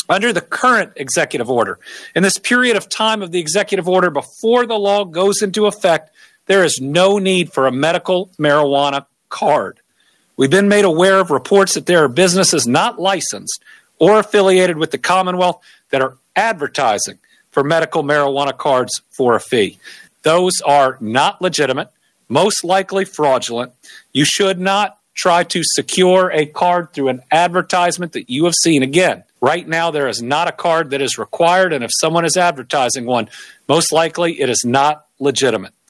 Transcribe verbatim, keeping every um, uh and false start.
Under the current executive order, in this period of time of the executive order before the law goes into effect, there is no need for a medical marijuana card. We've been made aware of reports that there are businesses not licensed or affiliated with the Commonwealth that are advertising for medical marijuana cards for a fee. Those are not legitimate, most likely fraudulent. You should not try to secure a card through an advertisement that you have seen. Again, right now there is not a card that is required, and if someone is advertising one, most likely it is not legitimate.